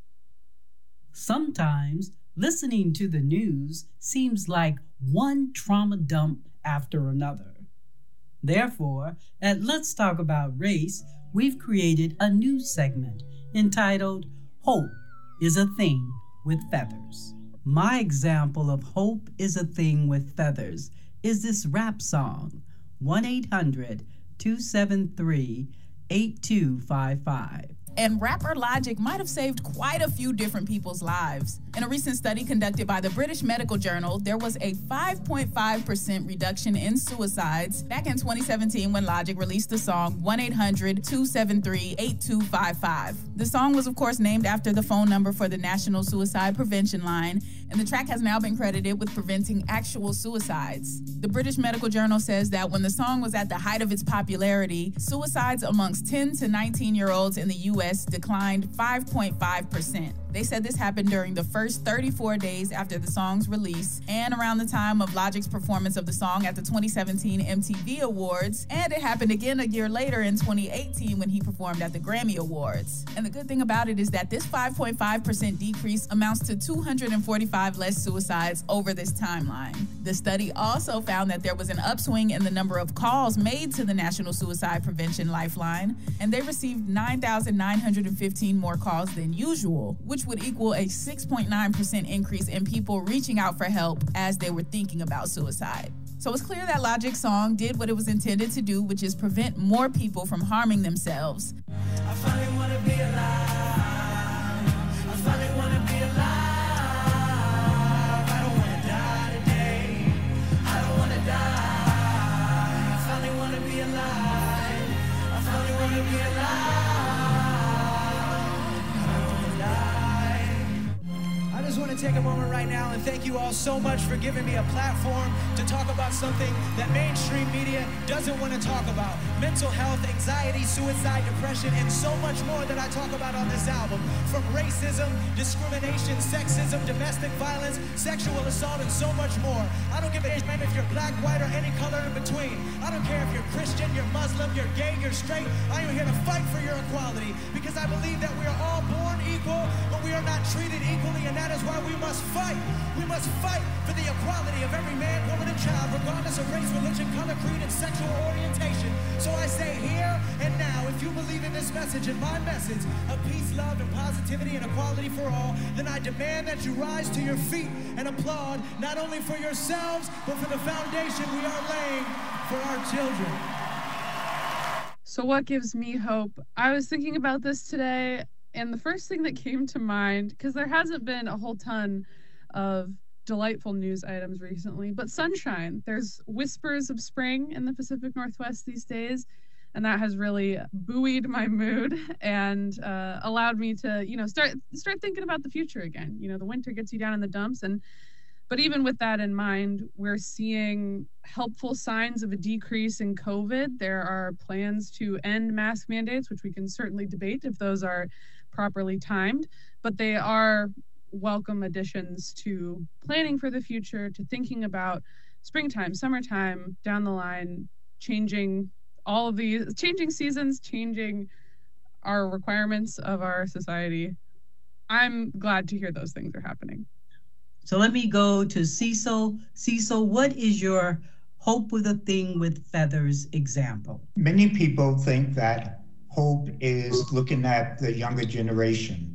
Sometimes listening to the news seems like one trauma dump after another. Therefore, at Let's Talk About Race, we've created a new segment entitled Hope is a Thing with Feathers. My example of Hope is a Thing with Feathers is this rap song, one eight hundred two seven three eight two five five. And rapper Logic might have saved quite a few different people's lives. In a recent study conducted by the British Medical Journal, there was a five point five percent reduction in suicides back in twenty seventeen when Logic released the song one eight hundred two seven three eight two five five. The song was, of course, named after the phone number for the National Suicide Prevention Line, and the track has now been credited with preventing actual suicides. The British Medical Journal says that when the song was at the height of its popularity, suicides amongst ten to nineteen-year-olds in the U S declined five point five percent. They said this happened during the first thirty-four days after the song's release and around the time of Logic's performance of the song at the twenty seventeen M T V Awards, and it happened again a year later in twenty eighteen when he performed at the Grammy Awards. And the good thing about it is that this five point five percent decrease amounts to two hundred forty-five less suicides over this timeline. The study also found that there was an upswing in the number of calls made to the National Suicide Prevention Lifeline, and they received nine thousand nine hundred fifteen more calls than usual, which would equal a six point nine percent increase in people reaching out for help as they were thinking about suicide. So it's clear that Logic's song did what it was intended to do, which is prevent more people from harming themselves. I finally wanna be alive. I finally wanna be alive. I don't wanna die today. I don't wanna die. I finally wanna be alive. I finally wanna be alive. I just want to take a moment right now and thank you all so much for giving me a platform to talk about something that mainstream media doesn't want to talk about. Mental health, anxiety, suicide, depression, and so much more that I talk about on this album. From racism, discrimination, sexism, domestic violence, sexual assault, and so much more. I don't give a damn if you're black, white, or any color in between. I don't care if you're Christian, you're Muslim, you're gay, you're straight. I am here to fight for your equality because I believe that we are all born equal, but we are not treated equally, and that is why we must fight. We must fight for the equality of every man, woman, and child, regardless of race, religion, color, creed, and sexual orientation. So I say here and now, if you believe in this message and my message of peace, love, and positivity and equality for all, then I demand that you rise to your feet and applaud not only for yourselves, but for the foundation we are laying for our children. So what gives me hope? I was thinking about this today, and the first thing that came to mind, because there hasn't been a whole ton of delightful news items recently, but sunshine. There's whispers of spring in the Pacific Northwest these days, and that has really buoyed my mood and uh, allowed me to, you know, start start thinking about the future again. You know, the winter gets you down in the dumps, and but even with that in mind, we're seeing helpful signs of a decrease in COVID. There are plans to end mask mandates, which we can certainly debate if those are properly timed, but they are welcome additions to planning for the future, to thinking about springtime, summertime, down the line, changing all of these, changing seasons, changing our requirements of our society. I'm glad to hear those things are happening. So let me go to Cecil. Cecil, what is your hope with a thing with feathers example? Many people think that hope is looking at the younger generation.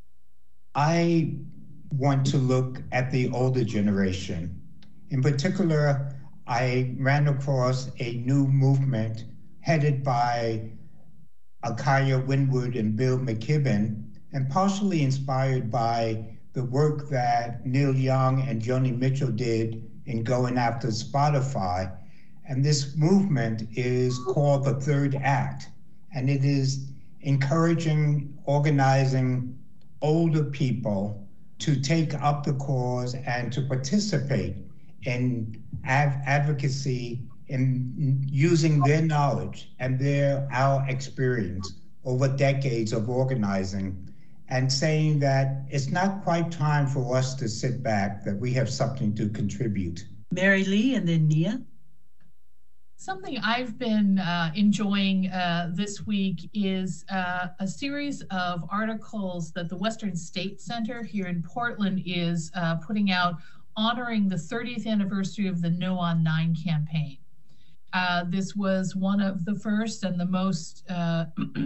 I want to look at the older generation. In particular, I ran across a new movement headed by Akaya Winwood and Bill McKibben, and partially inspired by the work that Neil Young and Joni Mitchell did in going after Spotify. And this movement is called the Third Act. And it is encouraging, organizing older people to take up the cause and to participate in av- advocacy in using their knowledge and their our experience over decades of organizing, and saying that it's not quite time for us to sit back, that we have something to contribute. Mary Lee and then Nia. Something I've been uh, enjoying uh, this week is uh, a series of articles that the Western State Center here in Portland is uh, putting out honoring the thirtieth anniversary of the No on nine campaign. Uh, this was one of the first and the most uh,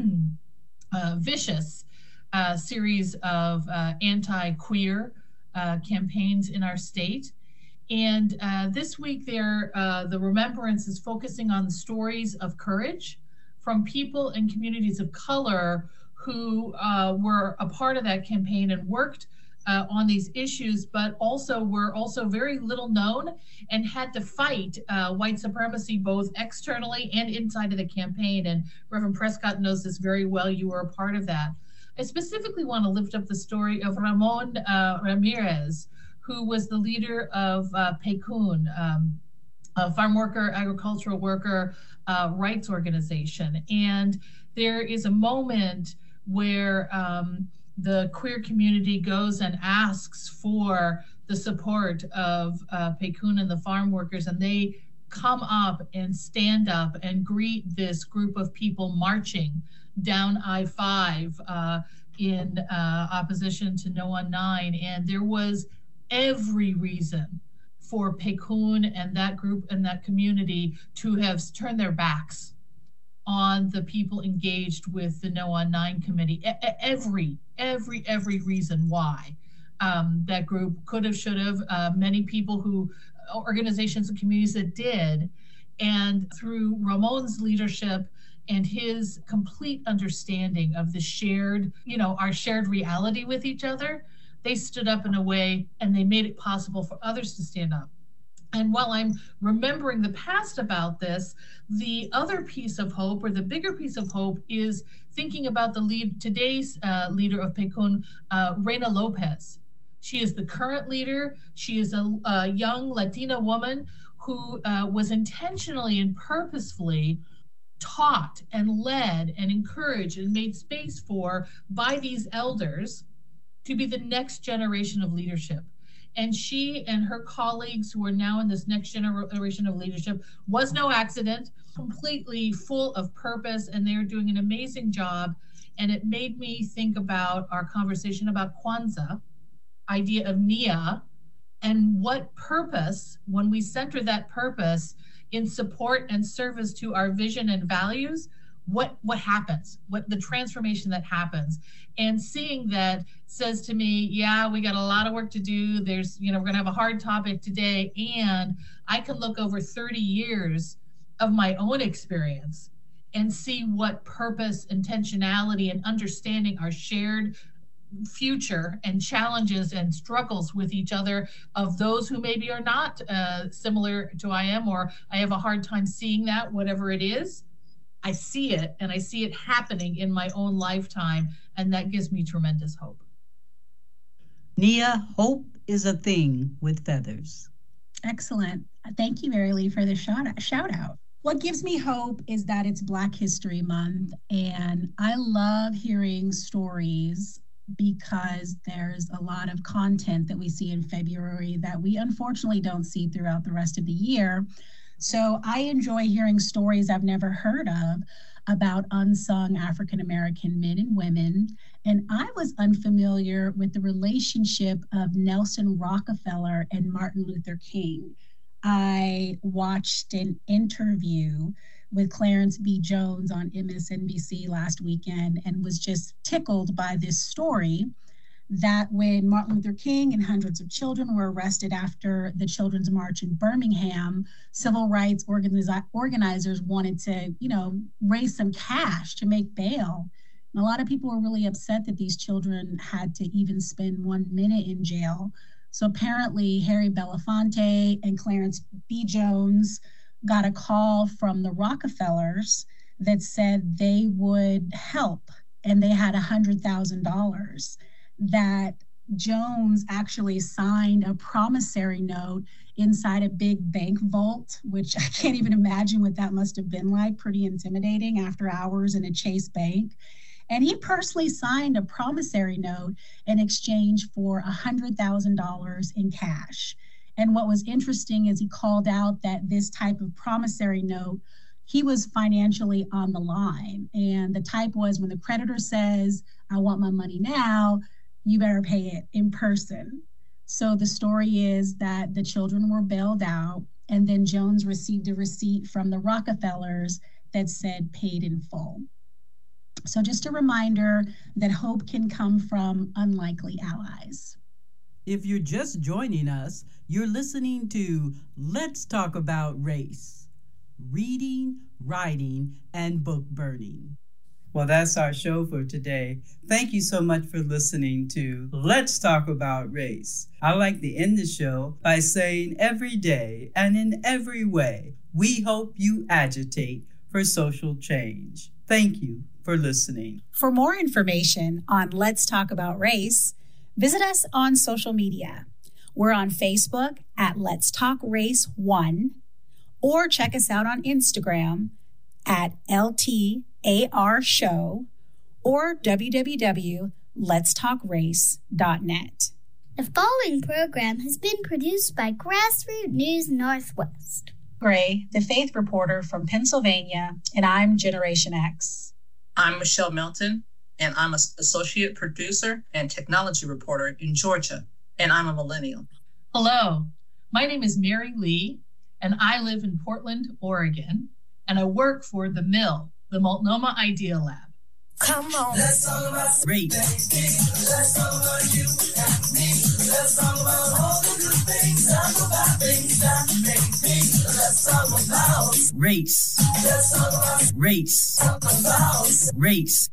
uh, vicious uh, series of uh, anti-queer uh, campaigns in our state. And uh, this week, there, uh, the remembrance is focusing on stories of courage from people and communities of color who uh, were a part of that campaign and worked uh, on these issues, but also were also very little known and had to fight uh, white supremacy both externally and inside of the campaign. And Reverend Prescott knows this very well. You were a part of that. I specifically want to lift up the story of Ramon uh, Ramirez, who was the leader of uh, PECUN, um, a farm worker, agricultural worker uh, rights organization. And there is a moment where um, the queer community goes and asks for the support of uh, PECUN and the farm workers, and they come up and stand up and greet this group of people marching down I five uh, in uh, opposition to No on nine. And there was every reason for PECUN and that group and that community to have turned their backs on the people engaged with the No on nine committee. E- every, every, every reason why um, that group could have, should have, uh, many people who, organizations and communities that did. And through Ramon's leadership and his complete understanding of the shared, you know, our shared reality with each other, they stood up in a way and they made it possible for others to stand up. And while I'm remembering the past about this, the other piece of hope, or the bigger piece of hope, is thinking about the lead, today's uh, leader of PECUN, uh, Reina Lopez. She is the current leader. She is a, a young Latina woman who uh, was intentionally and purposefully taught and led and encouraged and made space for by these elders to be the next generation of leadership. And she and her colleagues who are now in this next generation of leadership was no accident, completely full of purpose, and they're doing an amazing job. And it made me think about our conversation about Kwanzaa, idea of Nia, and what purpose, when we center that purpose in support and service to our vision and values, what what happens, what the transformation that happens. And seeing that says to me, yeah, we got a lot of work to do. There's, you know, we're gonna have a hard topic today, and I can look over thirty years of my own experience and see what purpose, intentionality, and understanding our shared future and challenges and struggles with each other of those who maybe are not uh, similar to I am, or I have a hard time seeing that, whatever it is. I see it, and I see it happening in my own lifetime, and that gives me tremendous hope. Nia, hope is a thing with feathers. Excellent. Thank you, Mary Lee, for the shout out. Shout out. What gives me hope is that it's Black History Month, and I love hearing stories because there's a lot of content that we see in February that we unfortunately don't see throughout the rest of the year. So I enjoy hearing stories I've never heard of about unsung African-American men and women. And I was unfamiliar with the relationship of Nelson Rockefeller and Martin Luther King. I watched an interview with Clarence B. Jones on M S N B C last weekend and was just tickled by this story that when Martin Luther King and hundreds of children were arrested after the Children's March in Birmingham, civil rights organiz- organizers wanted to, you know, raise some cash to make bail. And a lot of people were really upset that these children had to even spend one minute in jail. So apparently Harry Belafonte and Clarence B. Jones got a call from the Rockefellers that said they would help, and they had one hundred thousand dollars. That Jones actually signed a promissory note inside a big bank vault, which I can't even imagine what that must have been like. Pretty intimidating after hours in a Chase Bank. And he personally signed a promissory note in exchange for one hundred thousand dollars in cash. And what was interesting is he called out that this type of promissory note, he was financially on the line. And the type was, when the creditor says, I want my money now, you better pay it in person. So the story is that the children were bailed out, and then Jones received a receipt from the Rockefellers that said paid in full. So just a reminder that hope can come from unlikely allies. If you're just joining us, you're listening to Let's Talk About Race, reading, writing, and book burning. Well, that's our show for today. Thank you so much for listening to Let's Talk About Race. I like to end the show by saying every day and in every way, we hope you agitate for social change. Thank you for listening. For more information on Let's Talk About Race, visit us on social media. We're on Facebook at Let's Talk Race one, or check us out on Instagram at L T A R Show or w w w dot lets talk race dot net. The following program has been produced by Grassroots News Northwest. Gray, the faith reporter from Pennsylvania, and I'm Generation X. I'm Michelle Melton, and I'm an associate producer and technology reporter in Georgia, and I'm a millennial. Hello, my name is Mary Lee, and I live in Portland, Oregon, and I work for The Mill, the Multnomah Idea Lab. Come on, let's talk about race. Let's talk about you and me. Let's talk about all the good things. Talk about things that make me. Let's talk about race. Let's talk about race. Talk about race.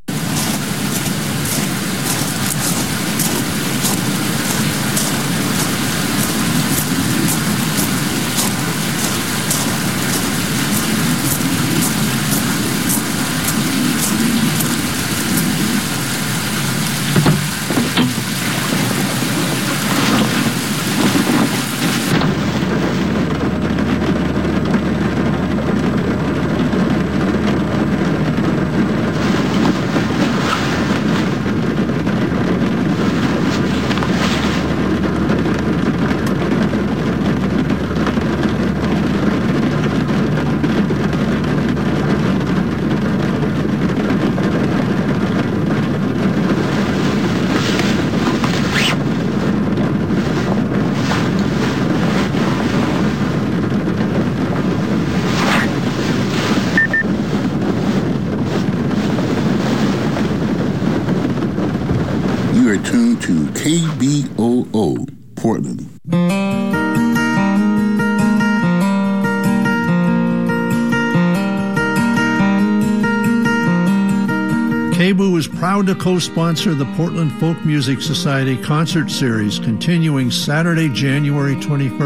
To K B O O, Portland. K B O O is proud to co-sponsor the Portland Folk Music Society concert series continuing Saturday, January twenty-first.